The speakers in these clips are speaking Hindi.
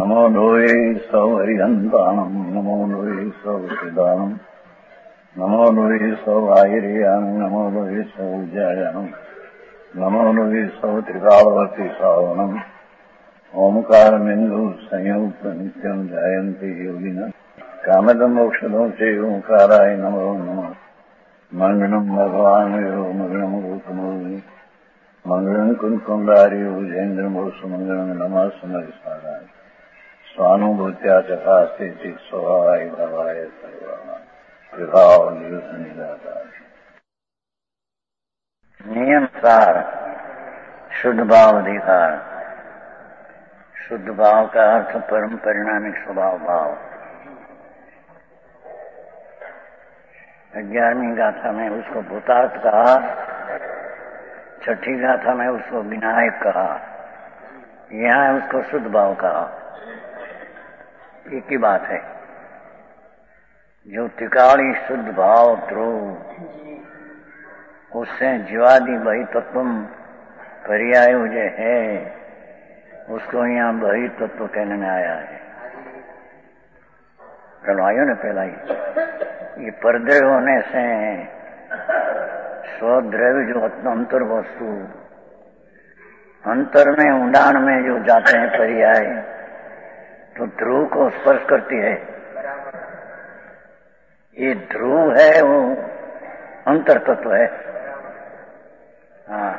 नमो लोये सौहरिहन्ताणम् नमो लोये सौहृदानम् नमो लोये सौवाहिर्यानम् नमो लोये सौजायानम् नमो लोये सौत्रिकालवती सावनम् ओंकारमिन्दु संयुक्त नित्यम् जायन्ति योगिनः कामदम् मोक्षदम् च ओंकाराय नमो नमः मङ्गलम् भगवान् यो मङ्गलम् रूपमोहि मङ्गलम् कुन्कुण्डार्यो जयेन्द्रमोसु मङ्गलम् नमः समरिसाराय स्वानुभूत्या चकास्ते स्वभावाय भवाय विभाव नियम सार शुद्ध भाव अधिकार। शुद्ध भाव का अर्थ परम परिणामिक स्वभाव भाव। 11वीं गाथा में उसको भूतार्थ कहा, 6ठी गाथा में उसको विनायक कहा, यहाँ उसको शुद्ध भाव कहा। एक ही बात है। जो त्रिकाली शुद्ध भाव ध्रुव, उससे जीवादि बही तत्व पर्याय जो है उसको यहाँ बही तत्व कहने में आया है। आयो ने पहला ही ये परद्रव्य होने से स्वद्रव्य जो अंतर वस्तु अंतर में ऊंडाण में जो जाते हैं पर्याय तो ध्रुव को स्पर्श करती है। ये ध्रुव है वो अंतर तत्व है। हाँ,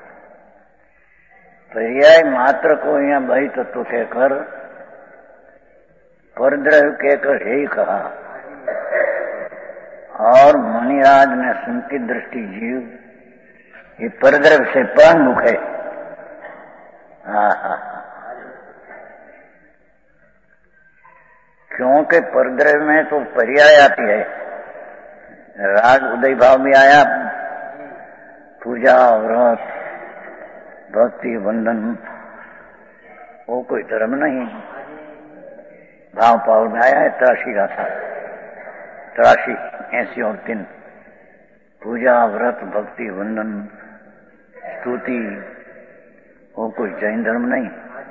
पर्याय मात्र को यहाँ बही तत्व कहकर परद्रव्य कहकर हे कहा। और मुनिराज ने सुनती दृष्टि जीव ये परद्रव्य से परमुख है। हाँ हाँ, क्योंकि परद्रव्य में तो पर्याय आती है। राग उदय भाव में आया, पूजा व्रत भक्ति बंधन, वो कोई धर्म नहीं। भाव पाव में आया है 83 गाथा, 83 80 और 3 पूजा व्रत भक्ति बंधन स्तुति, वो कोई जैन धर्म नहीं।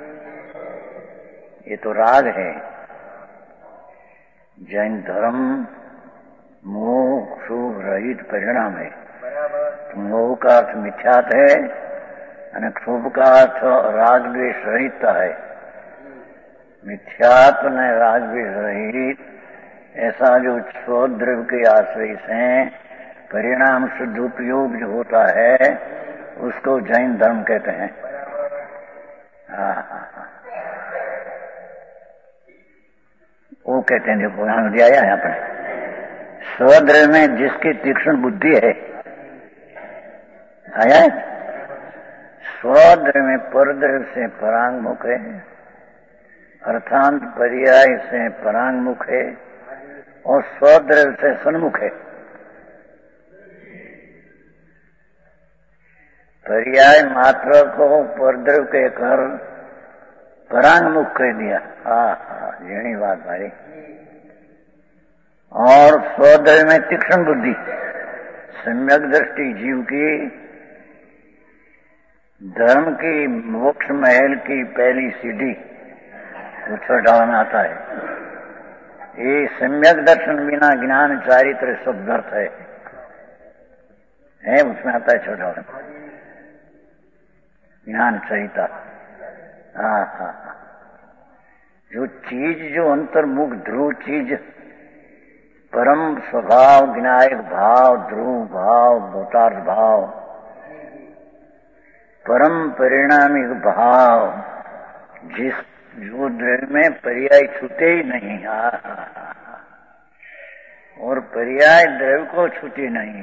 ये तो राग है। जैन धर्म मोह शुभ रहित परिणाम है। मोह का अर्थ मिथ्यात है और शुभ का अर्थ राग द्वेष रहितता है। मिथ्यात न राग द्वेष रहित ऐसा जो स्वद्रव्य के आश्रय से परिणाम शुद्ध उपयोग जो होता है उसको जैन धर्म कहते हैं। वो कहते हैं, देखो यहाँ दिया है अपने स्वद्रव्य में जिसकी तीक्ष्ण बुद्धि है, आया है। स्वद्रव्य में परद्रव्य से परांगमुख है, अर्थांत पर्याय से परांगमुख है और स्वद्रव्य से सन्मुख है। पर्याय मात्र को परद्रव्य कहकर परांगमुख कह दिया। हाँ हाँ, यही बात भाई। और स्वद्रव्य में तीक्ष्ण बुद्धि, सम्यक दृष्टि जीव की धर्म की मोक्ष महल की पहली सीढ़ी डालना आता है। ये सम्यक दर्शन बिना ज्ञान चारित्र सब व्यर्थ है उसमें आता है छोटा ज्ञान चरिता। हाँ हाँ, जो चीज जो अंतर्मुख ध्रुव चीज परम स्वभाव विनायक भाव ध्रुव भाव भूतार्थ भाव परम परिणामिक भाव जिस जो द्रव्य में पर्याय छूते ही नहीं। और पर्याय द्रव्य को छूती नहीं।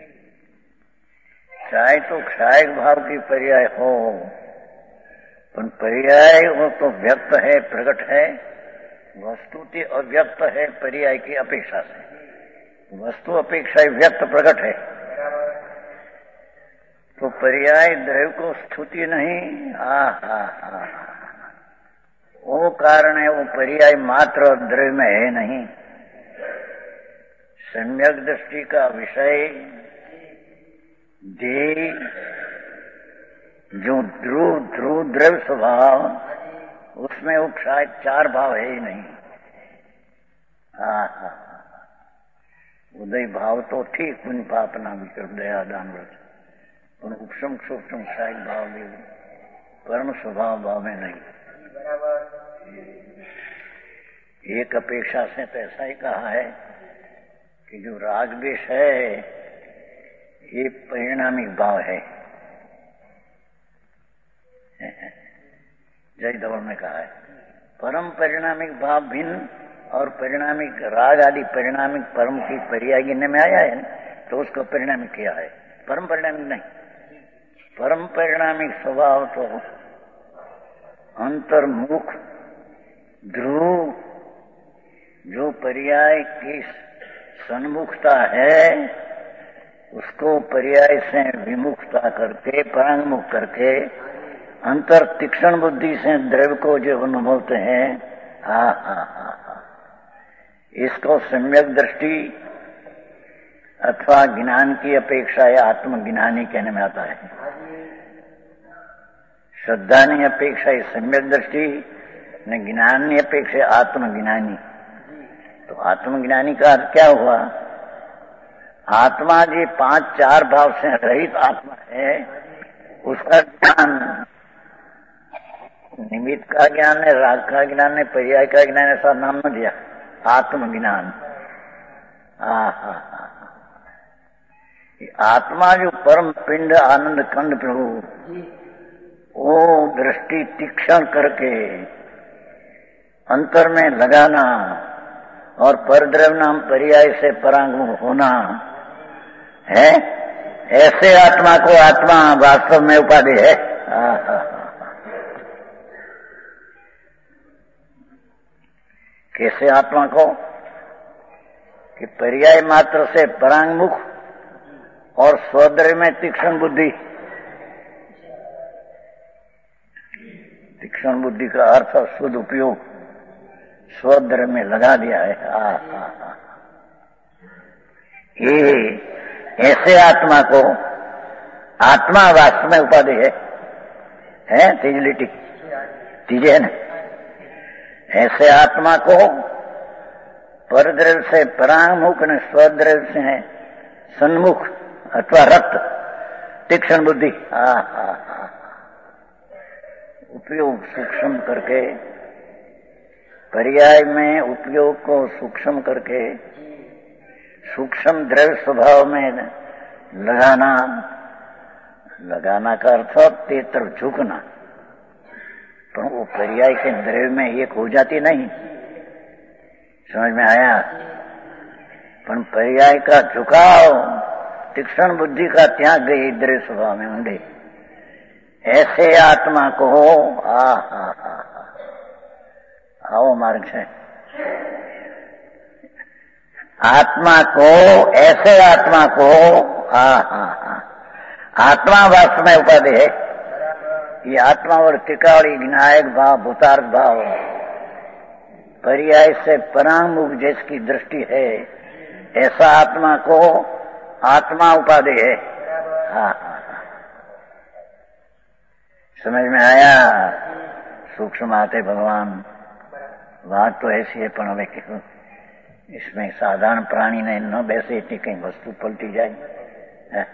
चाहे तो क्षायक भाव की पर्याय हो, पर पर्याय वो तो व्यक्त है प्रकट है, वस्तुति अव्यक्त है पर्याय की अपेक्षा से। वस्तु अपेक्षा व्यक्त प्रकट है तो पर्याय द्रव्य को छूती नहीं। वो कारण है वो पर्याय मात्र द्रव्य में है नहीं। सम्यक दृष्टि का विषय देह जो ध्रुव द्रव्य स्वभाव उसमें वो शायद 4 भाव है ही नहीं। उदय भाव तो ठीक पुण्य पाप ना विकर दया दान व्रत, पर उपशम सूक्ष्म शायद भाव भी परम स्वभाव भाव में नहीं। एक अपेक्षा से तो ऐसा ही कहा है कि जो रागद्वेष है ये परिणामिक भाव है। जय दौड़ में कहा है परम परिणामिक भाव भिन्न और परिणामिक राग आदि परिणामिक परम की पर्याय गिनने में आया है, तो उसको परिणामिक किया है, परम परिणामिक नहीं। परम परिणामिक स्वभाव तो अंतर्मुख ध्रुव जो पर्याय की सन्मुखता है उसको पर्याय से विमुखता करके परांगमुख करके अंतर तीक्ष्ण बुद्धि से द्रव्य को जो अनुभवते हैं, इसको सम्यक दृष्टि अथवा ज्ञान की अपेक्षा या आत्मज्ञानी कहने में आता है। श्रद्धानी अपेक्षा ये सम्यक दृष्टि, न ज्ञानी अपेक्षा आत्मज्ञानी। तो आत्मज्ञानी का अर्थ क्या हुआ? आत्मा जी 5-4 भाव से रहित आत्मा है, उसका ज्ञान निमित्त का ज्ञान है, राग का ज्ञान है, पर्याय का ज्ञान, ऐसा नाम न दिया आत्मज्ञान। आत्मा जो परम पिंड आनंद खंड प्रभु, वो दृष्टि तीक्ष्ण करके अंतर में लगाना और परद्रव्य नाम पर्याय से परांगमुख होना है, ऐसे आत्मा को आत्मा वास्तव में उपाधि है। कैसे आत्मा को? कि पर्याय मात्र से परांगमुख और स्वद्रव्य में तीक्ष्ण बुद्धि। तीक्ष्ण बुद्धि का अर्थ शुद्ध उपयोग स्वद्रव्य में लगा दिया है। ये ऐसे आत्मा को आत्मा वास्तव में उपाधि है तीजलिटी तीजे है ना। ऐसे आत्मा को परद्रव्य से परांगमुख ने स्वद्रव्य से सन्मुख अथवा रक्त तीक्ष्ण बुद्धि उपयोग सूक्ष्म करके, पर्याय में उपयोग को सूक्ष्म करके सूक्ष्म द्रव्य स्वभाव में लगाना का अर्थ ते तरफ झुकना, पर वो पर्याय के द्रव्य में एक हो जाती नहीं। समझ में आया? पर पर्याय का झुकाव तीक्ष्ण बुद्धि का त्याग गई द्रव्य स्वभाव में ऊंडे, ऐसे आत्मा को आओ मार्ग से आत्मा को, ऐसे आत्मा को आत्मा वास्तव में उपाधि है। ये आत्मा और त्रिकाली विनायक भाव भूतार्थ भाव पर्याय से परांगमुख जिसकी दृष्टि है, ऐसा आत्मा को आत्मा उपाधि है। समझ में आया? सूक्ष्म आते भगवान, बात तो ऐसी है, पर हमें क्यों इसमें साधारण प्राणी ने न बैसे इतनी कहीं वस्तु पलटी जाए।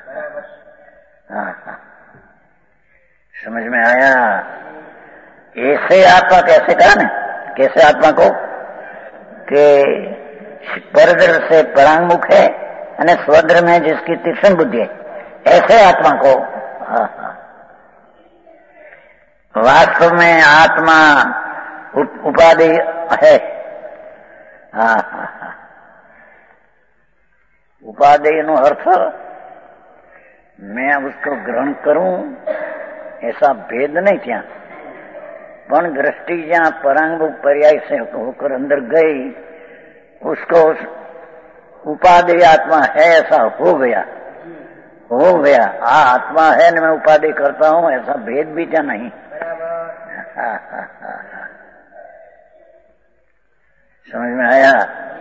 समझ में आया? ऐसे आत्मा कैसे कहा ना, कैसे आत्मा को कि परद्रव्य से परांगमुख है और स्वद्रव्य में जिसकी तीक्ष्ण बुद्धि है, ऐसे आत्मा को वास्तव में आत्मा उपाधि है। उपाधि नो अर्थ मैं उसको ग्रहण करूं ऐसा भेद नहीं था, पर दृष्टि जहां परांगमुख पर्याय से होकर अंदर गई, उसको उपाधि आत्मा है ऐसा हो गया। आत्मा है न मैं उपाधि करता हूं, ऐसा भेद भी क्या नहीं। समझ में आया?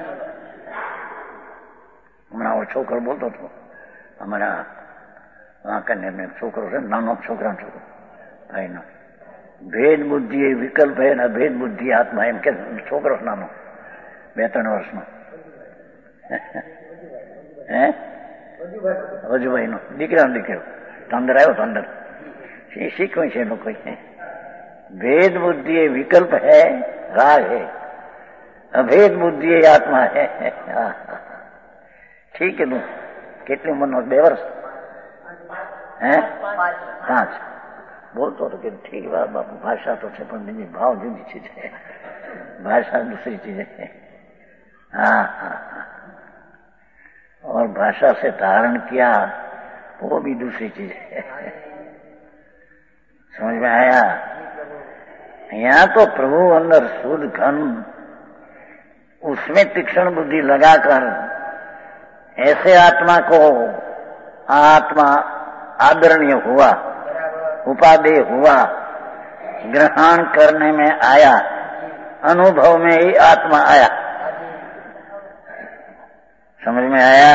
हमारा वो छोकरो बोलतो હતો, અમારા વहाँ कन्या में छोकरो છે, नानो छोकरा भाई नो, ભેદ બુદ્ધિ એ વિકલ્પ હે ને ભેદ બુદ્ધિ આત્મા, એમ કે છોકરો નાનો 2-3 વર્ષનો હે વજુભાઈ નો દીકરાનો દીકરો અંદર આવ્યો તો અંદર એ શીખ્યું છે લોકો. भेद बुद्धि ये विकल्प है, राग है, अभेद बुद्धि ये आत्मा है. ठीक है. તું કેટલી ઉંમરનો? 2 વર્ષ હે 5 બોલતો હતો કે ઠીક વાત બાપુ, भाषा तो છે પણ બીજી भाव જુદી ચીज है, भाषा दूसरी चीज है. हाँ हाँ हाँ. और भाषा से धारण किया वो भी दूसरी चीज है. समझ में आया? यहाँ तो प्रभु अंदर शुद्ध घन, उसमें तीक्ष्ण बुद्धि लगाकर ऐसे आत्मा को आत्मा आदरणीय हुआ, उपादेय हुआ, ग्रहण करने में आया, अनुभव में ही आत्मा आया. समझ में आया?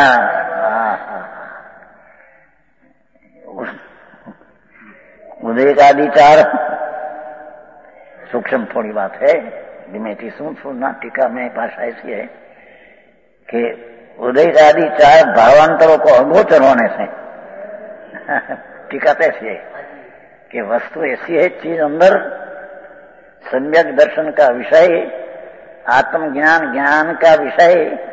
उदय का अधिकार सूक्ष्म थोड़ी बात है, धीमेથી શું ના टीका में भाषा ऐसी है कि उदय का अधिकार भावांतरों को अगोचर होने से टीका तो ऐसी है कि वस्तु ऐसी है, चीज अंदर सम्यक दर्शन का विषय, आत्मज्ञान ज्ञान का विषय,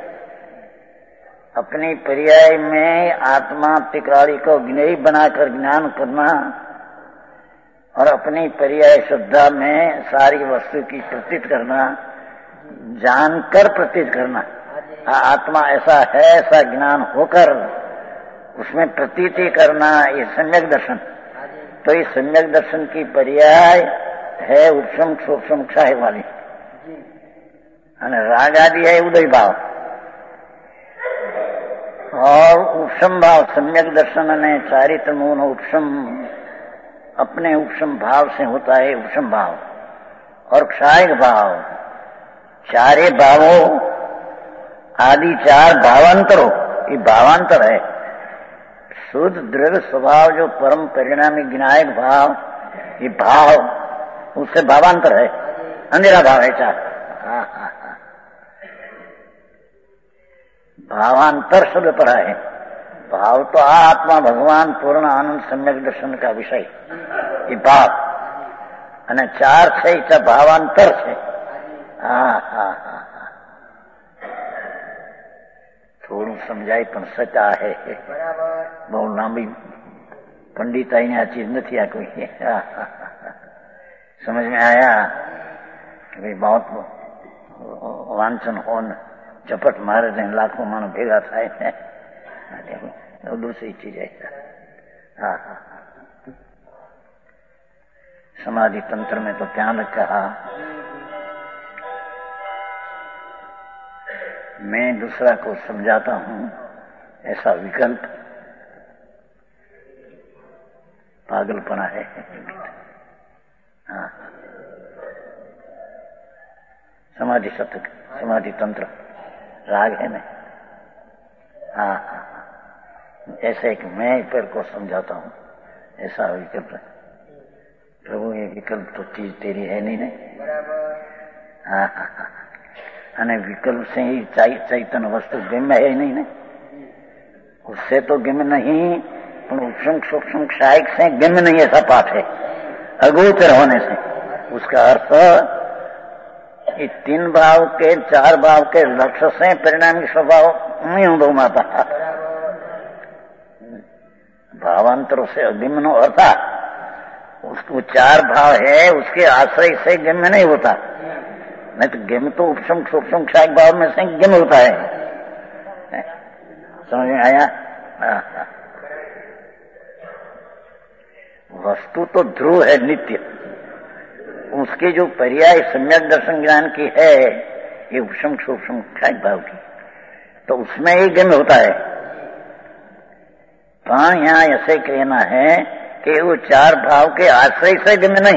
अपनी पर्याय में आत्मा तिकराड़ी को ज्ञेय बनाकर ज्ञान करना और अपनी पर्याय श्रद्धा में सारी वस्तु की प्रतीत करना, जानकर प्रतीत करना. आत्मा ऐसा है, ऐसा ज्ञान होकर उसमें प्रतीति करना, ये सम्यक दर्शन. तो ये सम्यक दर्शन की पर्याय है उपशम सूक्ष्म क्षाय वाली, અને રાગ આદि है उदय भाव. और उपशम भाव सम्यक दर्शन અને ચારિત્રનો उपशम अपने उपशम भाव से होता है, उपशम भाव. और क्षायक भाव, चारे भावों आदि 4 भावांतरों, ये भावांतर है. शुद्ध दृढ़ स्वभाव जो परम परिणामी ज्ञायक भाव, ये भाव उससे भावांतर है, अंधेरा भाव है 4. भावांतर शब्द पड़ा है. भाव तो आत्मा भगवान पूर्ण आनंद सम्यक दर्शन का विषय, ये भाव. અને 4 છે એ ભાવાંતર છે. હા હા હા. થોડું સમજાય પણ સચા है, બહુ લાંબી पंडिताई आ चीज नहीं आ कोई. समझ में आया कि भाई बहुत वांछन हो न झपट मारे ने लाखों मानो भेगा थाय है, तो दूसरी चीज है. हाँ हाँ. समाधि तंत्र में तो क्या कहा, मैं दूसरा को समझाता हूं, ऐसा विकल्प पागलपना है. हाँ. समाधि सत्य, समाधि तंत्र राग है ना. हाँ हाँ. ऐसे एक मैं पर को समझाता हूं, ऐसा विकल्प है. प्रभु ये विकल्प तो चीज तेरी है नहीं. हाँ हाँ हाँ. અને વિકલ્પ से ही चैतन्य वस्तु गम्य है नहीं ने, उससे तो गम्य नहीं, पर उपशम सूक्ष्म क्षायक से गम्य नहीं, ऐसा पाठ है. अगोचर होने से उसका अर्थ ये 3 भाव के 4 भाव के लक्ष्य से परिणामी स्वभाव नहीं अनुभव में आता. भावांतरों से अगम्य नो अर्थ उसको 4 भाव है, उसके आश्रय से गम्य नहीं होता. नहीं तो गम्य तो उपशम सूक्ष्म क्षायक भाव में से गम्य होता है. समझ में आया? वस्तु तो ध्रुव है, नित्य. उसके जो पर्याय सम्यक दर्शन ज्ञान की है, ये उपशम सूक्ष्म क्षायक भाव की, तो उसमें ही गम्य होता है. पर यहाँ ऐसे कहना है कि वो 4 भाव के आश्रय से गम्य नहीं.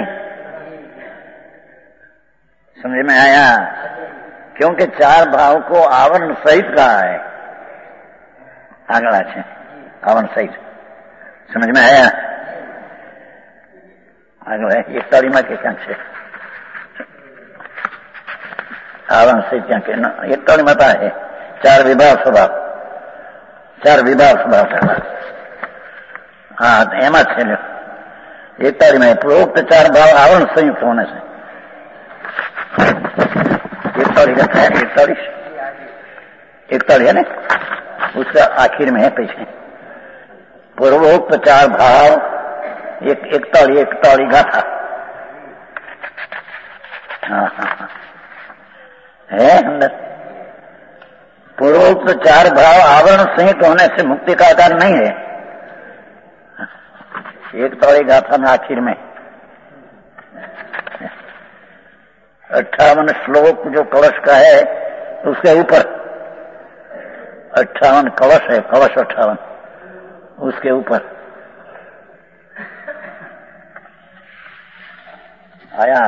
समझ में आया? क्योंकि 4 भाव को आवरण सहित कहा है. आगला है आवरण सहित. समझ में आया? આગળ એકતાળીમાં કે ક્યાંક છે આવરણ છે ક્યાંક 41માં તો છે ચાર વિભાગ સ્વભાવ હા એમાં છે 41में प्रोक्त चार भाव आवरण संयुक्त होने से 41 है ना उसका आखिर में है पीछे पूर्वोक्त चार भाव 41 गाथा है अंदर पूर्वोक्त चार भाव आवरण संयुक्त होने से मुक्ति का आधार नहीं है 41 गाथा में आखिर में 58 श्लोक जो कलश का है उसके ऊपर 58 कलश है कलश 58 उसके ऊपर आया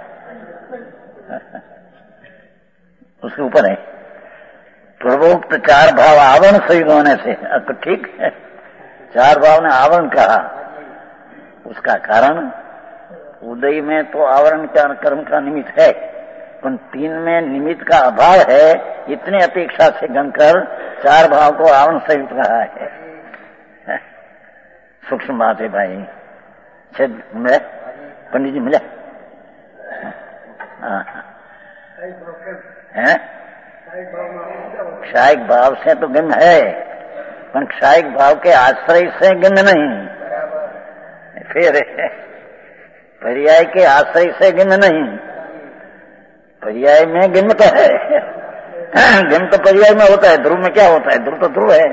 उसके ऊपर है पूर्वोक्त चार भाव आवरण संयुक्त होने से तो ठीक है चार भाव ने आवरण कहा उसका कारण उदय में तो आवरण का कर्म का निमित्त है पर 3 में निमित्त का अभाव है इतनी अपेक्षा से गणकर चार भाव को आवरण संयुक्त कहा है सूक्ष्म बात है भाई मिले पंडित जी मिले क्षायिक भाव से तो गण है पर क्षायिक भाव के आश्रय से गण नहीं फिर पर्याय के आश्रय से गण नहीं पर्याय में गण तो है गण तो पर्याय में होता है ध्रुव में क्या होता है ध्रुव तो ध्रुव है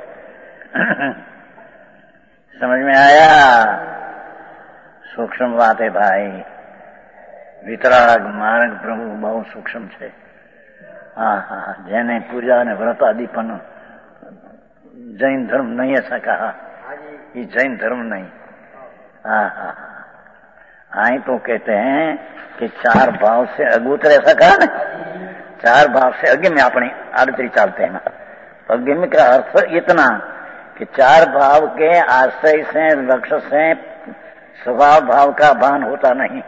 समझ में आया सूक्ष्म बात है भाई वितराग मार्ग प्रभु बहुत सूक्ष्म है हाँ जेने पूजा ने व्रत आदि पण जैन धर्म नहीं ऐसा कहा ये जैन धर्म नहीं हाँ आई तो कहते हैं कि चार भाव से अगोचर ऐसा कहा ना चार भाव से अग्नि में अपने आड़तरी चालते हैं अग्नि का अर्थ इतना कि चार भाव के आश्रय से लक्ष्य से स्वभाव भाव का भान होता नहीं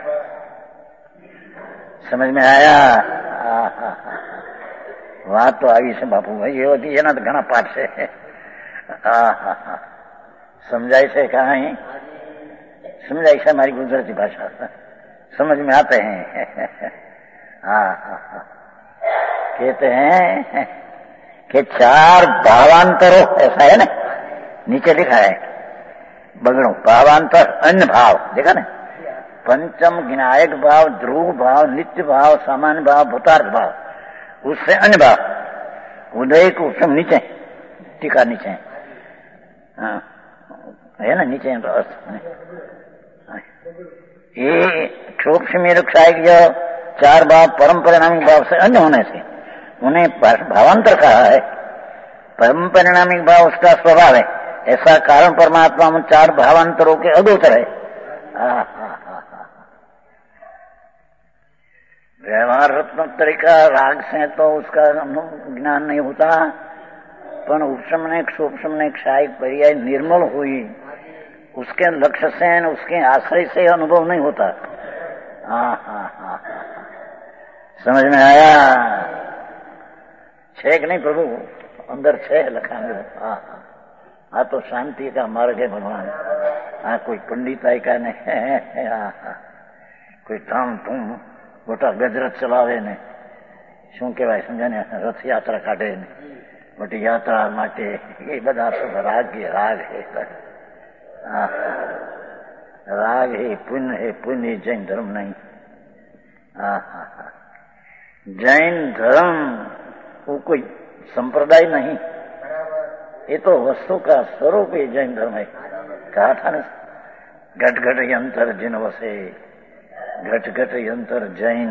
समझ में आया बात तो आई से बापू भाई ये होती है ना तो घना पाठ से समझाई से कहा है समझाई से हमारी गुजराती भाषा समझ में आते हैं कहते हैं कि चार भावांतरों ऐसा है ना नीचे लिखा है बगड़ो भावांतर अन्य भाव देखा ना पंचम ज्ञायक भाव ध्रुव भाव नित्य भाव सामान्य भाव भूतार्थ भाव उससे अन्य भाव उदय को सब नीचे टीका नीचे है ना नीचे तो अर्थ ये सूक्ष्म क्षायिक जो चार भाव परम परिणामिक भाव से अन्य होने से उन्हें भावांतर कहा है परम परिणामिक भाव उसका स्वभाव है ऐसा कारण परमात्मा में चार भावांतरों के अगोचर है व्यवहार रत्नोत्तरी का राग से तो उसका ज्ञान नहीं होता पर उपशमने सूक्ष्म क्षायिक पर्याय निर्मल हुई उसके लक्ष्य से उसके आश्रय से अनुभव नहीं होता समझ में आया छे कि नहीं प्रभु अंदर छे लखा हाँ तो शांति का मार्ग है भगवान हाँ कोई पंडिताई का नहीं कोई धाम धूम मोटा गजरत चलावे ने शू कहेवाय समझे ने रथ यात्रा काढे ने मोटी यात्रा माटे ये बधा सब राग है राग है पुण्य जैन धर्म नहीं जैन धर्म वो कोई संप्रदाय नहीं ये तो वस्तु का स्वरूप ही जैन धर्म है कहा था ना घट घट यंत्र जिन वसे घट घट यंत्र जैन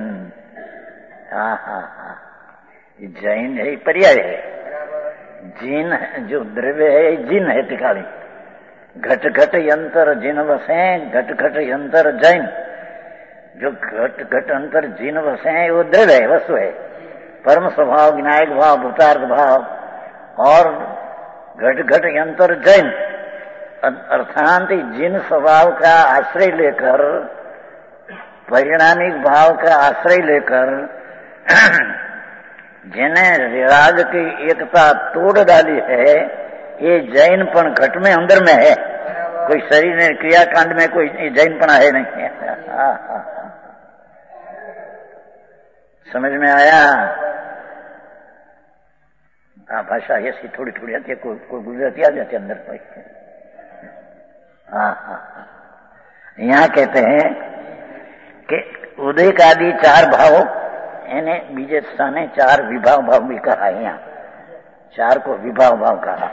जैन है पर्याय है जीन जो द्रव्य है जिन है टिकाली घट घट यंत्र जिन वसे घट घट यंत्र जैन जो घट घट अंतर जिन वसे वो द्रव्य है वस्तु है परम स्वभाव विनायक भाव भूतार्थ भाव और घट घट यंत्र जैन अर्थात जिन स्वभाव का आश्रय लेकर, परिणामिक भाव का आश्रय लेकर जिन्हें राग की एकता तोड़ डाली है, ये जैनपन घट में अंदर में है। कोई शरीर ने क्रियाकांड में कोई जैनपना है नहीं। समझ में आया? भाषा ऐसी थोड़ी थोड़ी आती है, कोई गुजराती आ जाती है अंदर कोई। यहाँ कहते हैं कि उदय आदि चार भाव, इन्हें बीजे स्थाने चार विभाव भाव भी कहा है। यहाँ चार को विभाव भाव कहा।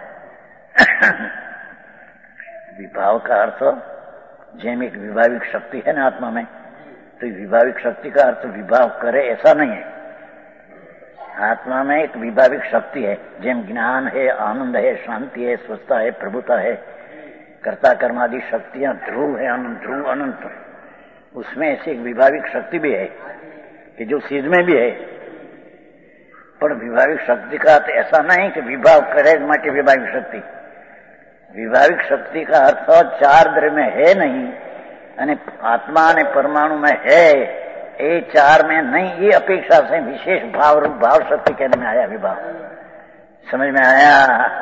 विभाव का अर्थ जेम एक विभाविक शक्ति है ना आत्मा में, तो विभाविक शक्ति का अर्थ विभाव करे ऐसा नहीं है। आत्मा में एक विभाविक शक्ति है, जेम ज्ञान है, आनंद है, शांति है, स्वस्थता है, प्रभुता है, कर्ता कर्मादि शक्तियां ध्रुव है, ध्रुव अनंत। उसमें ऐसी एक विभाविक शक्ति भी है कि जो चीज में भी है। पर विभाविक शक्ति का तो ऐसा नहीं कि विभाव करे माटे विभाविक शक्ति। विभाविक शक्ति का अर्थ चार द्रव्य में है नहीं, અને आत्मा ने परमाणु में है, ये चार में नहीं। ये अपेक्षा से विशेष भाव रूप भाव शक्ति कहने में आया विभाव। समझ में आया?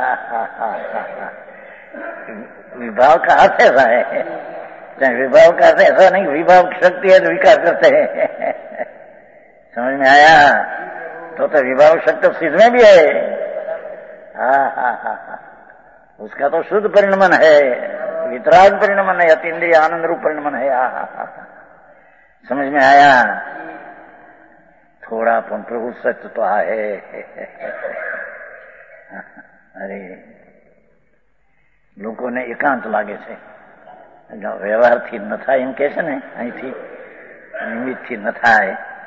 विभाव का अर्थ ऐसा है, विभाव का अर्थ ऐसा नहीं विभाव की शक्ति है तो विकार करते हैं। समझ में आया? तो विभाव शक्ति सिद्ध में भी है। उसका तो शुद्ध परिणमन है, वितराग परिणमन है, अतीन्द्रिय आनंद रूप परिणमन है। समझ में आया? थोड़ा प्रभु सत्य तो है। अरे લોકોને એકાંત લાગે છે, વ્યવહારથી ન થાય એમ કે છે ને, અહીંથી નિમિત્તથી ન થાય।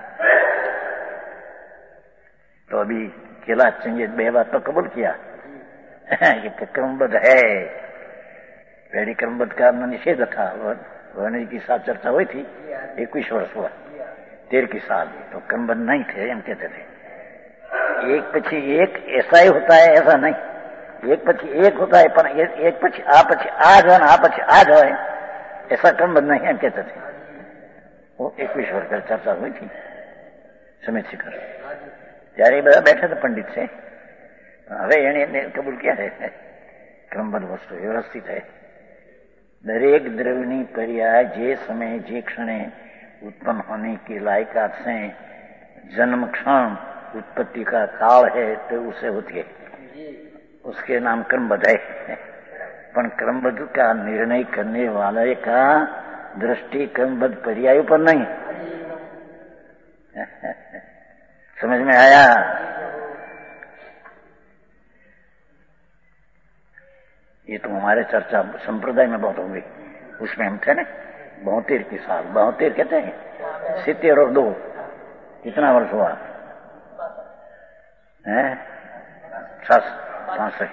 तो अभी केला चंगे बे बात तो कबूल किया कि क्रमबद्ध है, पहली क्रमबद्ध का निषेध था। वर्ण की साथ चर्चा हुई थी, 21 वर्ष हुआ, 13 की साल, तो क्रमबद्ध नहीं थे हम कहते थे। एक पछी एक ऐसा ही होता है, ऐसा नहीं, एक पछी एक होता है, पर एक पछी आ जाए ना, आ पछी आ जाए, ऐसा क्रमबद्ध नहीं हम कहते थे। वो 21 वर्ष पर चर्चा हुई थी समित शिखर, ત્યારે બધા બેઠા હતા પંડિત છે। હવે એને કબૂલ ક્યાં છે? ક્રમબદ્ધ વસ્તુ વ્યવસ્થિત है। दरेक द्रव्यनी पर्याय जे समय जे क्षणे उत्पन्न होने की लायकात से जन्म क्षण उत्पत्ति का काल है, तो उसे होती है, उसके नाम क्रमबद्ध है। पर क्रमबद्ध का निर्णय करने वाले का दृष्टि क्रमबद्ध पर्याय पर नहीं। समझ में आया? ये तो हमारे चर्चा संप्रदाय में बहुत होगी, उसमें हम थे ना। 72 की साल, 72 कहते हैं, 70 और 2 कितना वर्ष हुआ है? 65,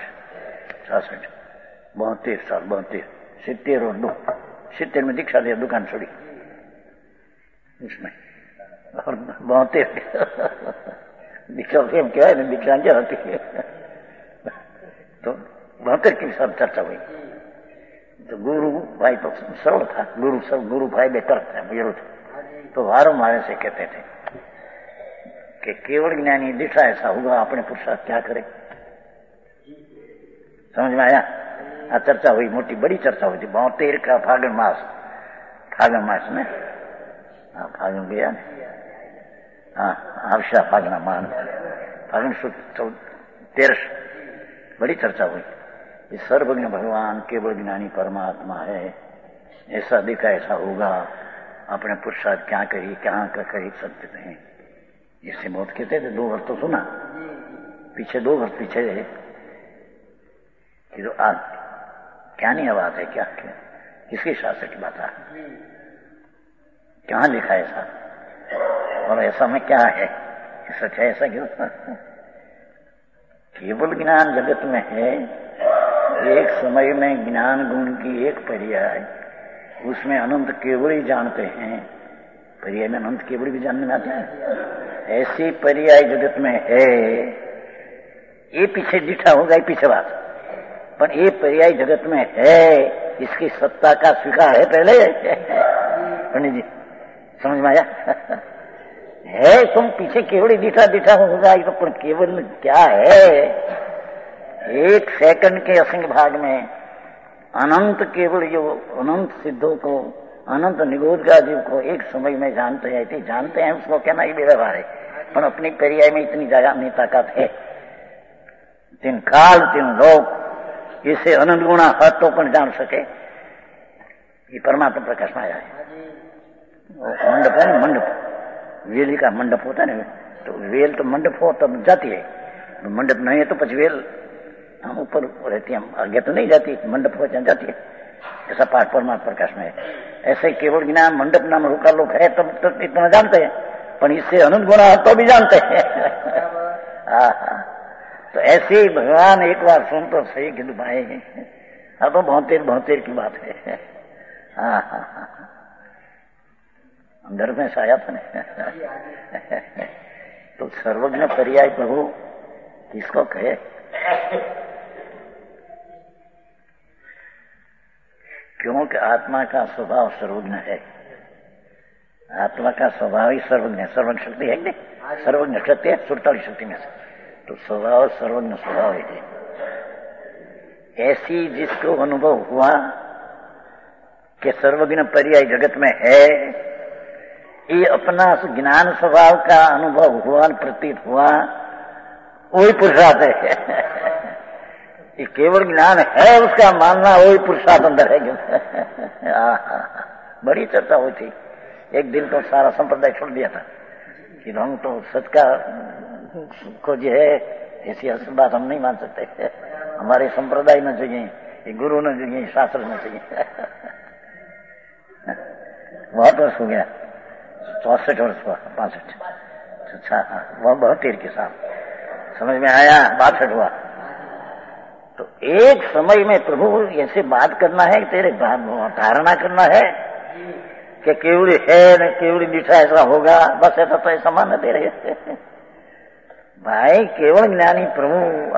72 साल, 72, 70 और 2, 70 में दीक्षा दिया, दुकान छोड़ी उसमें, और 72 दीक्षा एम क्या है, दीक्षा क्या होती है। तो 72 की सब चर्चा हुई। तो गुरु भाई तो सरल था, गुरु भाई बेहतर था, विरोध। तो वारंवार से कहते थे कि केवल ज्ञानी दिशा ऐसा होगा, अपने पुरुषार्थ क्या करे। समझ में आया? आ चर्चा हुई, मोटी बड़ी चर्चा हुई थी। 72 का फागण मास में, हाँ फागण गया, हाँ आवशा फागना मान, फागण 13 बड़ी चर्चा हुई। ये सर्वज्ञ भगवान केवल ज्ञानी परमात्मा है, ऐसा दिखा ऐसा होगा, अपने पुरुषार्थ क्या कही, क्या कही सकते हैं। जिससे बहुत कहते थे, 2 वर्ष तो सुना, पीछे 2 वर्ष पीछे कि तो आज क्या नहीं आवाज है, क्या किसके शास्त्र की बात है, कहाँ लिखा है ऐसा, और ऐसा में क्या है, सच है ऐसा क्यों? केवल ज्ञान जगत में है, एक समय में ज्ञान गुण की एक पर्याय, उसमें अनंत केवल ही जानते हैं, पर्याय में अनंत केवल भी जानने में आते हैं। ऐसी पर्याय जगत में है, ये पीछे दिखा होगा, ये पीछे बात, पर ये पर्याय जगत में है, इसकी सत्ता का स्वीकार है पहले। पंडित जी समझ में आया? है तुम पीछे केवल दिखा दिखा होगा, ये तो केवल क्या है? एक सेकंड के असंख्य भाग में अनंत केवल जो अनंत सिद्धों को, अनंत निगोद का जीव को एक समय में जानते हैं उसको कहना ही बेव्यवहार है। पर अपनी पर्याय में इतनी जानी ताकत है, तीन काल तीन लोग इसे अनंत गुणा हतो पण जान सके, ये परमात्मा प्रकाश में आया है। मंडप है ना, मंडप वेली का मंडप होता है ना, तो वेल तो मंडप हो तब जाती है, मंडप नहीं है तो पच वेल हम ऊपर रहती है, हम आगे तो नहीं जाती, मंडप हो जाती है। ऐसा पाठ परमात्मा प्रकाश में है। ऐसे केवल ज्ञान मंडप नाम रूखा लोग है तब तक इतना जानते हैं, पर इससे अनंत गुणा है तो भी जानते हैं। तो ऐसे ही भगवान एक बार सुन तो सही कि भाई अब तो बहुतेर की बात है। अंदर में साया था ना। तो सर्वज्ञ पर्याय प्रभु किसको कहे? क्योंकि आत्मा का स्वभाव सर्वज्ञ है। आत्मा का स्वभाव ही सर्वज्ञ, सर्वज्ञ शक्ति है नहीं, सर्वज्ञ शक्ति है 47 शक्ति में से, तो स्वभाव सर्वज्ञ स्वभाव है। ऐसी जिसको अनुभव हुआ कि सर्वज्ञ पर्याय जगत में है, ये अपना ज्ञान स्वभाव का अनुभव हुआ, प्रतीत हुआ, वही पुरुषार्थ है। ये केवल ज्ञान है उसका मानना, वही पुरुषार्थ अंदर है। बड़ी चर्चा हुई थी, एक दिन तो सारा संप्रदाय छोड़ दिया था कि हम तो सच का खोज है, ऐसी बात हम नहीं मान सकते, हमारे संप्रदाय न चाहिए, ये गुरु न चाहिए, शास्त्र न चाहिए। बहुत वर्ष हो गया, 64 वर्ष हुआ, 65। अच्छा, वह 72 के साथ समझ में आया, 62 हुआ। तो एक समय में प्रभु ऐसे बात करना है, तेरे धारणा करना है कि केवड़ी है न केवड़ी मीठा ऐसा होगा, बस ऐसा तो ऐसा मान दे रहे भाई। केवल ज्ञानी प्रभु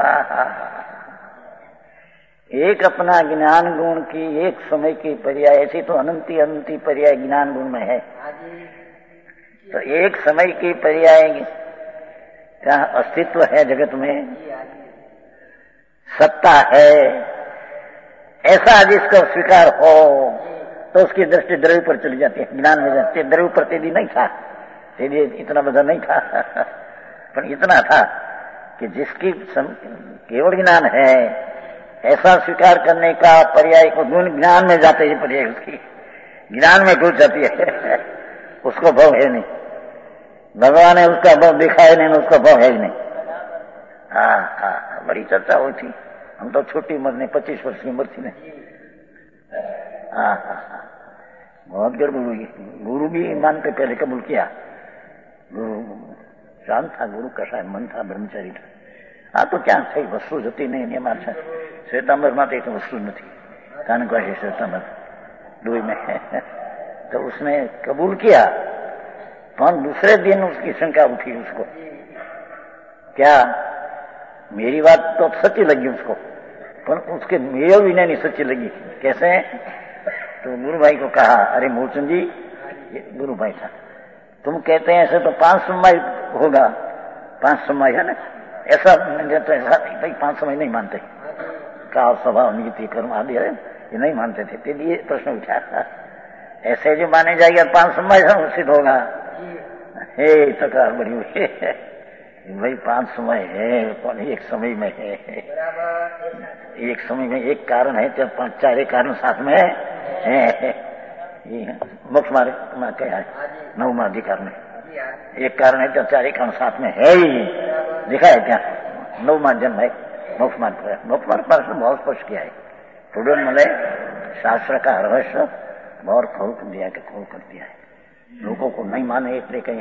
एक अपना ज्ञान गुण की एक समय की पर्याय, ऐसी तो अनंती पर्याय ज्ञान गुण में है। तो एक समय की पर्याय का अस्तित्व है जगत में, सत्ता है, ऐसा जिसका स्वीकार हो तो उसकी दृष्टि द्रव्य पर चली जाती है, ज्ञान में जाती है। द्रव्य पर तेजी नहीं था, तेजी इतना बड़ा नहीं था, पर इतना था कि जिसकी केवल ज्ञान है, ऐसा स्वीकार करने का पर्याय को गुण ज्ञान में जाते ही पर्याय उसकी ज्ञान में घुस जाती है। उसको भव है नहीं, भगवान ने उसका भव दिखा है नहीं, उसका भव है ही नहीं। बड़ी चर्चा हुई थी। हम तो छोटी उम्र में 25 वर्ष की उम्र थी ना। बहुत गर्व हुई। गुरु भी ईमान पे पहले कबूल किया। गुरु शांत था, गुरु कसा मन था, ब्रह्मचारी था। तो क्या थी वस्तु जती नहीं एम श्वेतांबर माते तो वस्तु नहीं, कानकवासी श्वेतांबर दुई में। तो उसने कबूल किया, पर दूसरे दिन उसकी शंका उठी उसको, क्या मेरी बात तो सच्ची लगी उसको, पर उसके मेरे भी नहीं सच्ची लगी। कैसे? तो गुरु भाई को कहा, अरे मूलचंद जी, गुरु भाई था, तुम कहते हैं ऐसे तो 5 समय होगा, 5 समय है ना, ऐसा तो ऐसा भाई 5 समय नहीं मानते, का स्वभाव नीति कर्म आदि है, ये नहीं मानते थे। तो ये प्रश्न उठा, ऐसे जो माने जाएगा 5 समय सिद्ध होगा। हे तकरार बड़ी हुई भाई 5 समय है, कौन एक समय में है, एक समय में एक कारण है, जब 5 4 कारण साथ में है। मोक्ष मार्ग में क्या है, 9वां अधिकार में एक कारण है, जब 4 कारण साथ में है ही, दिखा है क्या? 9वां जन्म है मोक्ष मार्ग। मोक्ष मार्ग पर बहुत स्पष्ट किया है, थोड़ा मतलब शास्त्र का रहस्य बहुत खोल कर दिया, खोल कर दिया है। लोगों को नहीं माने इसलिए कहीं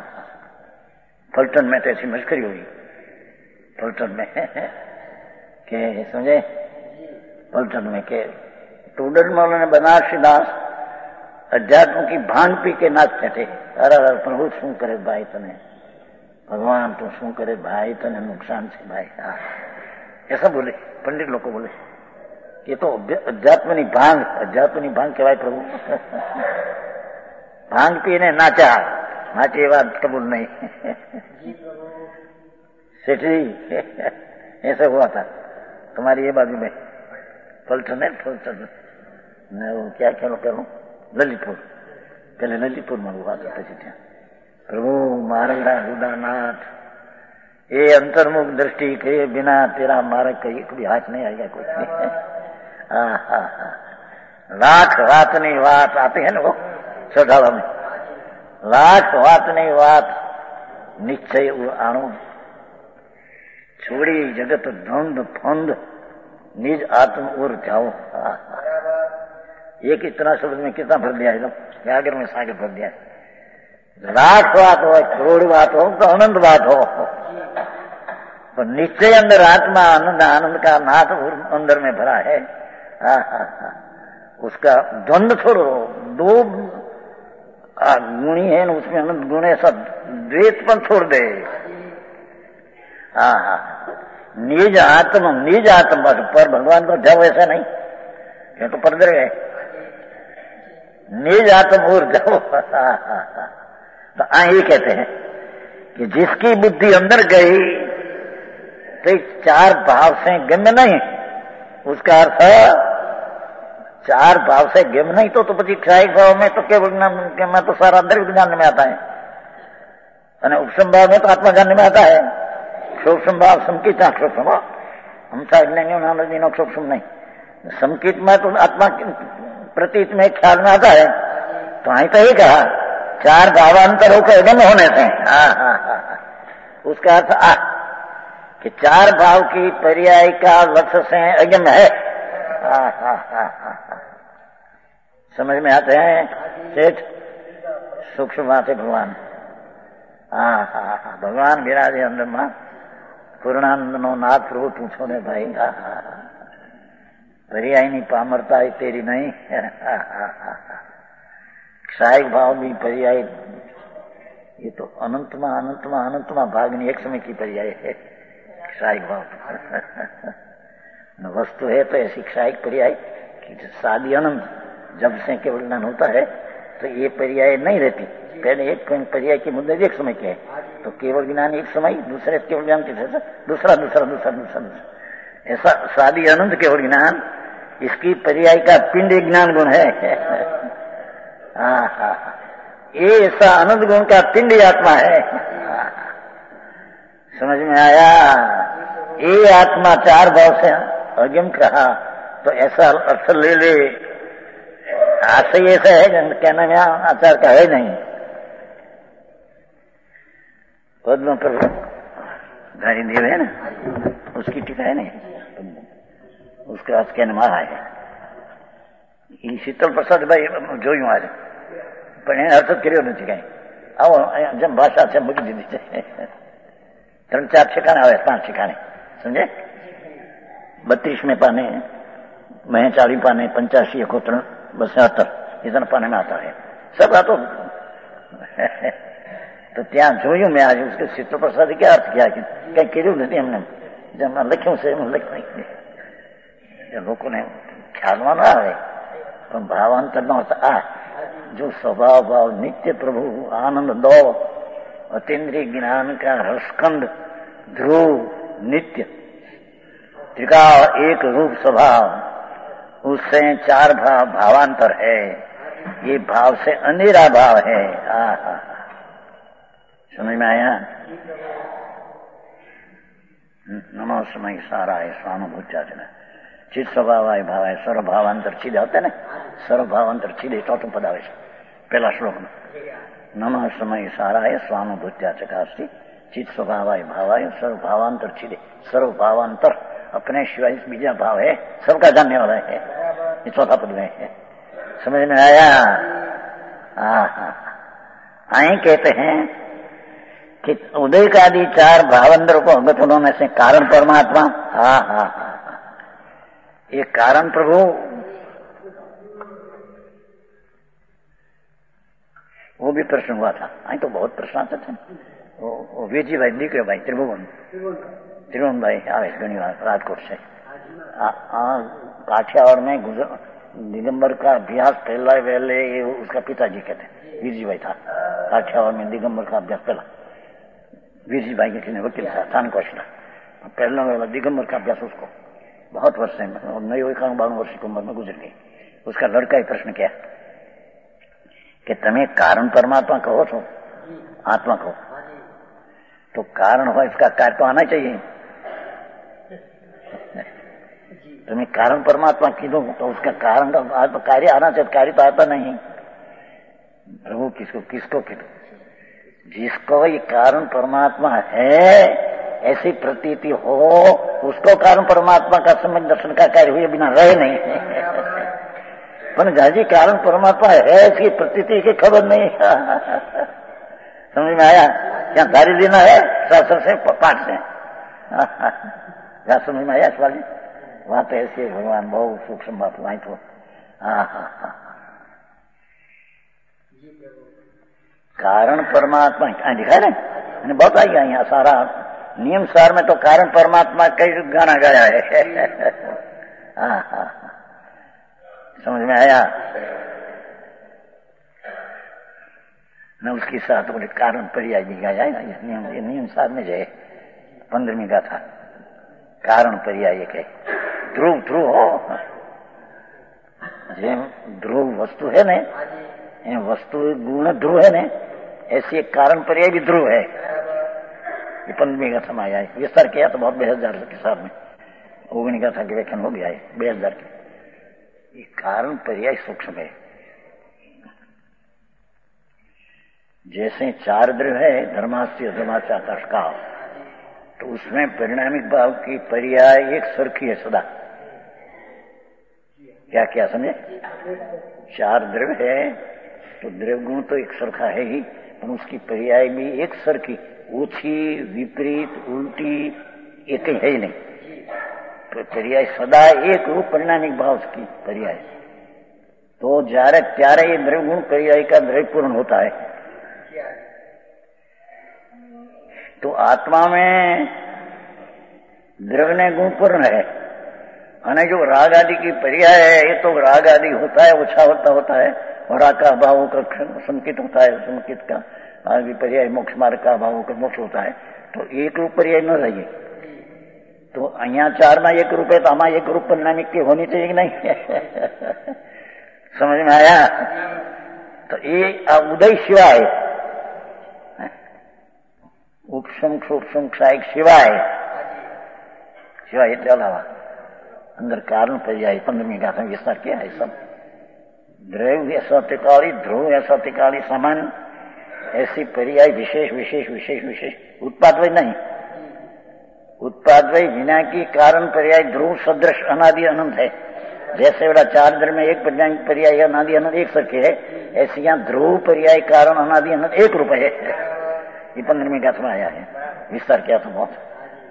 फलटन में तो ऐसी मस्करी हुई, फलटन में के समझे, फलटन में के टूडन मौलाना बनारसी दास अध्यात्म की भांग पी के नाचते थे। अरे प्रभु शू करे भाई तने, भगवान तो शू करे भाई तने नुकसान से भाई, ऐसा बोले पंडित लोग को बोले। ये तो अध्यात्मनी भांग, अध्यात्मनी भांग कहवाय प्रभु। भांग पीने नाचा, नाचे बात कबूल नहीं। सेठ जी ऐसा हुआ था तुम्हारी ये बाजू में, पलटन है, पलटन मैं वो क्या करूं ललितपुर, पहले ललितपुर में हुआ था। प्रभु मारंगा गुदानाथ, ये अंतर्मुख दृष्टि के बिना तेरा मार्ग कभी हाथ नहीं आएगा कुछ नहीं। लाख बात नहीं बात आती है ना वो सौदावा में, लाख बात नहीं बात निश्चय आणु, छोड़ी जगत धुंध फुंद निज आत्म और जाओ। एक इतना शब्द में कितना भर दिया है, सागर में सागर भर दिया है। लाख बात हो, करोड़ बात हो, तो अनंत बात हो, तो निश्चय अंदर आत्मा आनंद, आनंद का नाथ अंदर में भरा है। उसका द्वंद छोड़ो, दो गुणी है न, उसमें अनंत गुण है, सब द्वैत पर छोड़ दे। निज आत्म, निज आत्म बस, पर भगवान को जाओ ऐसा नहीं, ये तो परदर है। निज आत्म और जाओ। तो ये कहते हैं कि जिसकी बुद्धि अंदर गई तो चार भाव से गम्य नहीं, उसका अर्थ चार भाव से गम्य नहीं तो પછી क्षायिक भाव में तो केवल ज्ञान में तो सारा अंदर विज्ञान में आता है, और उपसम भाव में तो आत्मा जानने में आता है। सूक्ष्म भाव समकित सूक्ष्म भाव हम साइलेंगे सूक्ष्म नहीं, समकित में तो आत्मा प्रतीत में ख्याल में आता है। तो आई तो ये कहा चार भावांतरों के अगम होने से, उसका अर्थ कि चार भाव की पर्याय का लक्ष्य से अगम है। समझ में आते हैं सेठ? सूक्ष्म बात है भगवान। भगवान विराजे अंदर में, पूर्णानंद नो नाथ प्रभु पूछो ने भाई, पर्यायनी पामरता तेरी नहीं। क्षायिक भाव भी पर्याय, ये तो अनंतमा अनंतमा अनंतमा भागनी एक समय की पर्याय है क्षायिक भाव। वस्तु है तो ऐसी क्षायिक पर्याय कि शादी अनंत, जब से केवल ज्ञान होता है तो ये पर्याय नहीं रहती। पहले एक पर्याय के मुद्दे एक समय के है, तो केवल ज्ञान एक समय, दूसरे केवल ज्ञान के दूसरा दूसरा दूसरा दूसरा दूसरा, ऐसा शादी अनंत केवल ज्ञान, इसकी पर्याय का पिंड ज्ञान गुण है। ये ऐसा अनंत गुण का पिंड आत्मा है। समझ में आया? ये आत्मा चार भाव से अगम कहा तो ऐसा अर्थ ले ले, आशय ऐसा है कहना में आचार का है नहीं। पद्म प्रभु धारी देव है ना, उसकी टीका है नहीं, उसके आज कहने मारा है शीतल प्रसाद भाई जो आज પણ એને અર્થ કર્યો નથી કઈ। આવો જેમ ભાષા છે મૂકી દીધી છે, 3-4 ठिकाने આવે, 5 ठिकाने समझे। 32वें पाने में 40 पाने 85 71 72 इतना पाने में आता है सब। आ तो ત્યાં જોયું મેં આજે उसके शीतल प्रसाद क्या अर्थ किया कि કઈ કર્યું નથી એમને, જેમ લખ્યું છે એમ લખ્યું નહીં, લોકોને ખ્યાલમાં ના આવે। પણ ભાવાંતરનો અર્થ આ, जो स्वभाव भाव नित्य प्रभु आनंद दो अतीन्द्रिय ज्ञान का हर्षकंद ध्रुव नित्य त्रिकाल एक रूप स्वभाव, उससे चार भाव भावांतर है, ये भाव से अंधेरा भाव है। समझ में आया? नमो समय सारा है स्वानुभूत्याचन चित स्वभावाय भावाय सर्व भावांतर छिदे होते ने, सर्व भावांतर छिदे चौथું પદ આવે છે पहला श्लोक में। नमः समय साराय स्वानुभूत्या चकास्ति चित स्वभावाय भावाय सर्व भावांतर छिदे। सर्व भावांतर अपने शिवाय बीजा भाव है, सबका जानने वाला है, ये चौथा पद में है। समझ में आया? आई कहते हैं कि उदय का आदि चार भावांतर को अवगत होने से कारण परमात्मा, ये कारण प्रभु वो भी प्रश्न हुआ था। आई तो बहुत प्रश्न आते थे। वो वीरजी भाई निकले भाई त्रिभुवन भाई आवे घनी बार राजकोट से काठियावाड़ में दिगंबर का अभ्यास पहले उसका पिताजी कहते हैं, वीरजी भाई था काठियावाड़ में दिगंबर का अभ्यास पहला। वीरजी भाई के किसी वकील था, थान कौशला पहला वाला दिगंबर का अभ्यास उसको बहुत वर्ष से 92 वर्ष की उम्र में गुजर गई। उसका लड़का ही प्रश्न किया कि तुम्हें कारण परमात्मा कहो तो आत्मा कहो, तो कारण हो इसका कार्य तो आना चाहिए। तुम्हें कारण परमात्मा की दो तो उसका कारण का कार्य आना चाहिए, कार्य तो आता नहीं। प्रभु किसको की दो? जिसको ये कारण परमात्मा है ऐसी प्रतीति हो उसको कारण परमात्मा का समझ दर्शन का कार्य हुए बिना रहे नहीं। पर जाजी कारण परमात्मा है इसकी प्रतीति की खबर नहीं। समझ में आया? क्या दारी देना है शास्त्र से पाठ से? क्या समझ में आया इस वाली वहां तो ऐसे भगवान बहुत सूक्ष्म बात वहां तो। कारण परमात्मा लिखा है ना, बहुत आ गया यहाँ सारा नियम सार में तो कारण परमात्मा का ही गाना गाया है। समझ में आया न? उसके साथ बोले कारण पर्याय भी गाया है ना, नियम सार में जो है 15वीं का था कारण पर्याय के ध्रुव हो जे ध्रुव वस्तु है ने, वस्तु गुण ध्रुव है ने, ऐसी एक कारण पर्याय भी ध्रुव है। ये 15वीं गाथा में आया है। विस्तार किया तो बहुत 2000 के साथ में 19 गाथा के व्याख्यान हो गया है 2000 के। ये कारण पर्याय सूक्ष्म है। जैसे 4 द्रव्य है धर्मास्य धर्माचाकाश का, तो उसमें परिणामिक भाव की पर्याय एक सरखी है सदा। क्या क्या समझे? 4 द्रव्य है तो द्रव्य गुण तो एक सरखा है ही, पर उसकी पर्याय भी एक सरखी, ऊंची विपरीत उल्टी एक है ही नहीं। तो पर्याय सदा एक रूप परिणामिक भाव की पर्याय। तो जारे त्यारे ये द्रव्य गुण पर्याय का द्रव्य पूर्ण होता है। तो आत्मा में द्रव्य ने गुण पूर्ण है, और जो राग आदि की पर्याय है ये तो राग आदि होता है, ओछा होता है, और राग का अभाव होकर संकित होता है, संकित का आगे पर्याय मोक्ष मार्ग का अभाव होकर मोक्ष होता है। तो एक रूप पर्याय न रहिए। तो अहियां 4 में एक रूप है तो हमारा एक रूप परिणामिक की होनी चाहिए कि नहीं? समझ में आया? तो ये उदय शिवाय उपसम क्षायक शिवाय इसके अलावा अंदर कारण पर्याय 15वीं गाथा में विस्तार किया है। सब द्रव्य ऐसा तिकाली, ध्रुव ऐसा तिकाली समान, ऐसी पर्याय विशेष विशेष विशेष विशेष उत्पादवय नहीं। उत्पादवय विना की कारण पर्याय ध्रुव सदृश अनादि अनंत है। जैसे वाला 4 द्रव्य में एक पर्याय अनादि अनंत एक सके है, ऐसे यहाँ ध्रुव पर्याय कारण अनादि अनंत एक रूप है। ये 15वीं गाथा में आया है, विस्तार किया तो बहुत।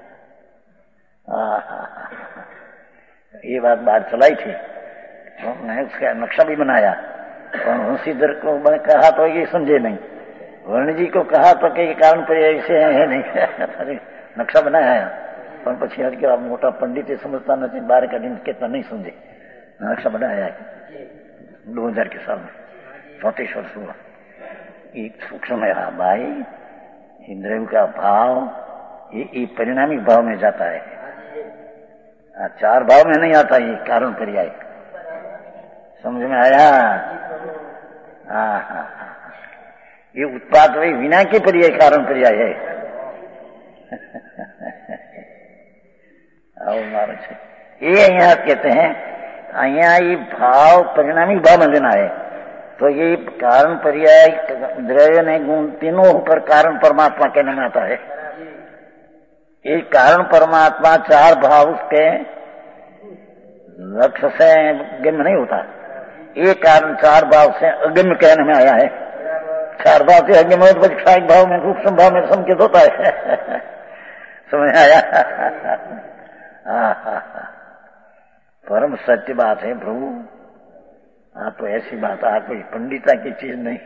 ये बात बाहर चलाई थी, तो मैंने उसका नक्शा भी बनाया, और हंसीधर को कहा तो ये समझे नहीं, वर्ण जी को कहा तो कि कारण पर्याय से है नहीं। नक्शा बनाया है, पर પછી हट के आप मोटा पंडित समझता नहीं, 12 का दिन कितना नहीं समझे। नक्शा बनाया है 2000 के साल में, 34 वर्ष हुआ। एक सूक्ष्म है। हाँ भाई, इंद्रियों का भाव ये परिणामिक भाव में जाता है, 4 भाव में नहीं आता ये कारण पर्याय। समझ में आया? हाँ, ये उत्पाद वही विना के पर्याय कारण पर्याय है। ये यहाँ कहते हैं, यहाँ ये भाव परिणामिक भाव में लेना है। तो ये कारण पर्याय द्रव्य ने गुण तीनों होकर कारण परमात्मा कहने में आता है। ये कारण परमात्मा 4 भाव के लक्ष्य से गम्य नहीं होता। ये कारण 4 भाव से अगम्य कहने में आया है। 4 भाव से अगम्य हो तो क्षायिक भाव में सूक्ष्म भाव में संकेत होता है। समझ आया? परम सत्य बात है प्रभु। हाँ, तो ऐसी बात आप कोई पंडिता की चीज नहीं।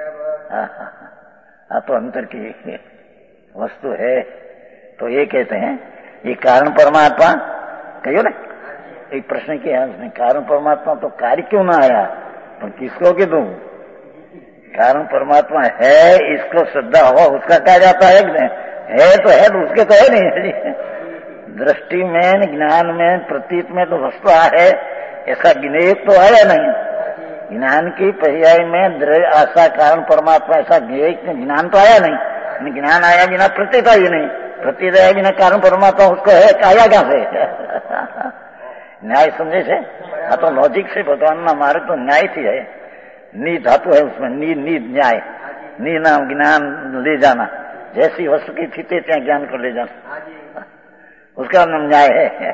हाँ, तो अंतर की वस्तु है। तो ये कहते हैं ये कारण परमात्मा कहो ना, एक प्रश्न किया उसने, कारण परमात्मा तो कार्य क्यों ना आया, पर किसको कि दूं? कारण परमात्मा है, इसको श्रद्धा हो, उसका कहा जाता है कि है तो है, तो उसके तो है नहीं। दृष्टि में, ज्ञान में, प्रतीत में तो वस्तु है, ऐसा विवेक तो आया नहीं। ज्ञान की पर्याय में द्रव्य आशा कारण परमात्मा, ऐसा ज्ञान तो आया नहीं। ज्ञान आया बिना प्रतीत आई नहीं, प्रतीत आया बिना कारण परमात्मा उसको है, आया कहां से? न्याय समझे से? हाँ, तो लॉजिक से भगवान ना मारे तो न्याय थी है। नी धातु है उसमें, नी नी न्याय, नी नाम ज्ञान ले जाना, जैसी वस्तु की थी त्या ज्ञान को ले जाना, उसका नाम न्याय है।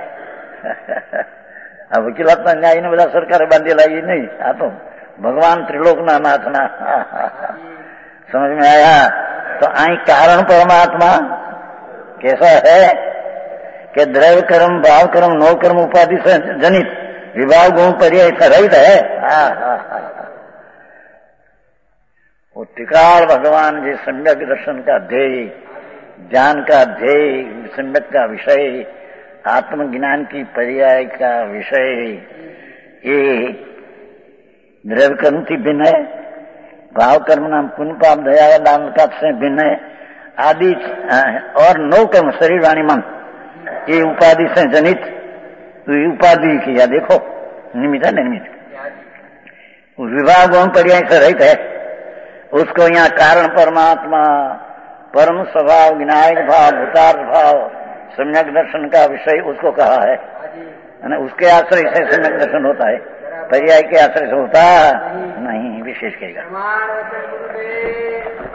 अब वकीलात ना न्याय ने બધા સરકારે બાંધેલા એ नहीं, આ તો भगवान त्रिलोकना नाथना। समझ में आया? तो आई कारण परमात्मा कैसा है कि द्रव्य कर्म, भाव कर्म, नौ कर्म उपाधि से जनित विभाग गुण पर्याय रहित है। वो टिकाल भगवान जी सम्यक दर्शन का ध्येय, ज्ञान का ध्येय, सम्यक का विषय, आत्मज्ञान की पर्याय का विषय, ये द्रव्य कर्म की भिन्न है, भाव कर्म नाम पुण्य पाप दया दान का से भिन्न है आदि, और नौ कर्म शरीर वाणी मन, ये उपाधि से जनित, तो उपाधि किया देखो निमित्त है, निमित्त विभाग गुण पर्याय से रहित है, उसको यहाँ कारण परमात्मा, परम स्वभाव, विनायक भाव, भूतार्थ भाव, सम्यक दर्शन का विषय उसको कहा है। उसके आश्रय से सम्यक दर्शन होता है, पर्याय के आश्रय से होता नहीं, विशेष कहेगा।